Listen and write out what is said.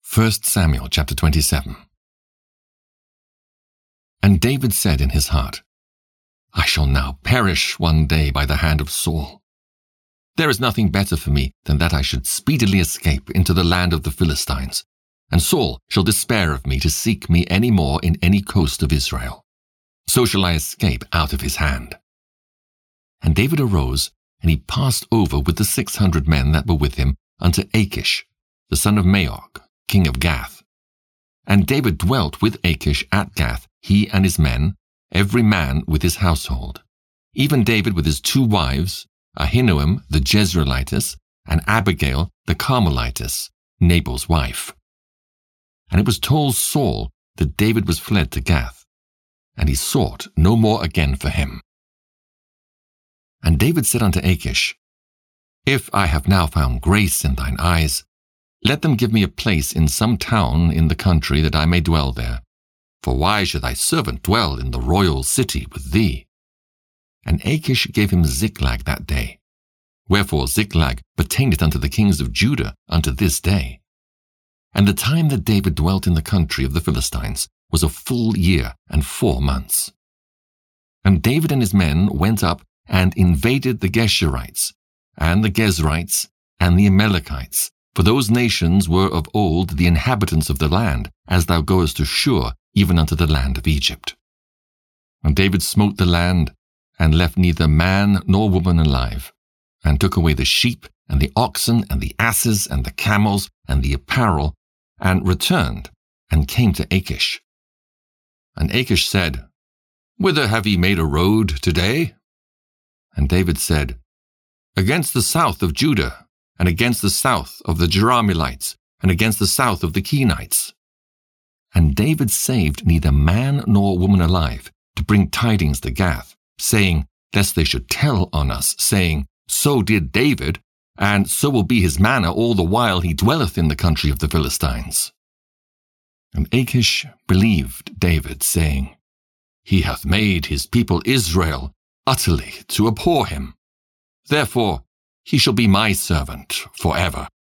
1 Samuel chapter 27. And David said in his heart, I shall now perish one day by the hand of Saul. There is nothing better for me than that I should speedily escape into the land of the Philistines, and Saul shall despair of me to seek me any more in any coast of Israel. So shall I escape out of his hand. And David arose, and he passed over with the 600 men that were with him unto Achish, the son of Maok, king of Gath. And David dwelt with Achish at Gath, he and his men, every man with his household, even David with his 2 wives, Ahinoam the Jezreelitess, and Abigail the Carmelitess, Nabal's wife. And it was told Saul that David was fled to Gath, and he sought no more again for him. And David said unto Achish, If I have now found grace in thine eyes, let them give me a place in some town in the country that I may dwell there. For why should thy servant dwell in the royal city with thee? And Achish gave him Ziklag that day. Wherefore Ziklag pertaineth unto the kings of Judah unto this day. And the time that David dwelt in the country of the Philistines was a full year and 4 months. And David and his men went up and invaded the Geshurites, and the Gezrites, and the Amalekites, for those nations were of old the inhabitants of the land, as thou goest to Shur, even unto the land of Egypt. And David smote the land, and left neither man nor woman alive, and took away the sheep, and the oxen, and the asses, and the camels, and the apparel, and returned, and came to Achish. And Achish said, Whither have ye made a road today? And David said, Against the south of Judah, and against the south of the Jerahmeelites, and against the south of the Kenites. And David saved neither man nor woman alive, to bring tidings to Gath, saying, lest they should tell on us, saying, So did David, and so will be his manner all the while he dwelleth in the country of the Philistines. And Achish believed David, saying, He hath made his people Israel utterly to abhor him. Therefore he shall be my servant forever.